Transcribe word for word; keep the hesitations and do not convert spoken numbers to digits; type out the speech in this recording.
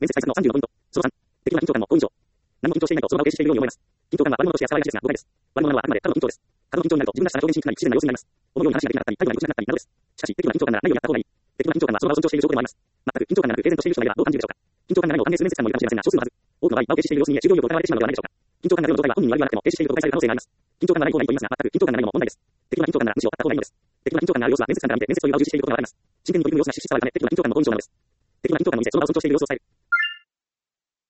面接対策のさんじゅうのポイント。そのさん、適度な緊張感もご以上。何も緊張していないとその場を停止しているように思えます。緊張感は悪者として扱われがちですが、誤解です。悪者はあくまで過度の緊張です。過度の緊張になると自分らしさが表現しにくくなり、不自然な様子になります。思うように話ができなかったり、態度が良くなかったりなどです。しかし、適度な緊張感ならないようにやった方がいい。適度な緊張感はその場を尊重している証拠でもあります。全く緊張感がなく平然としている人がいればどう感じるでしょうか。緊張感がないのを歓迎する面接官もいるかもしれませんが、少数のはず。多くの場合、場を停止している様子に従業員を疑われてしまうのではないでしょうか。緊張感がある状態は本人に悪意はなくても停止していると誤解される可能性があります。緊張感がない方がいいと言いますが、全く緊張感がないのも問題です。適度な緊張感ならむしろあった方がいいのです。適度な緊張感がある様子は面接官から見て面接という場を重視していることがわかります。真剣に取り組む様子が失失した場合のため適度な緊張感は問題的適度な緊張感の見せその場を尊重している様子を伝える。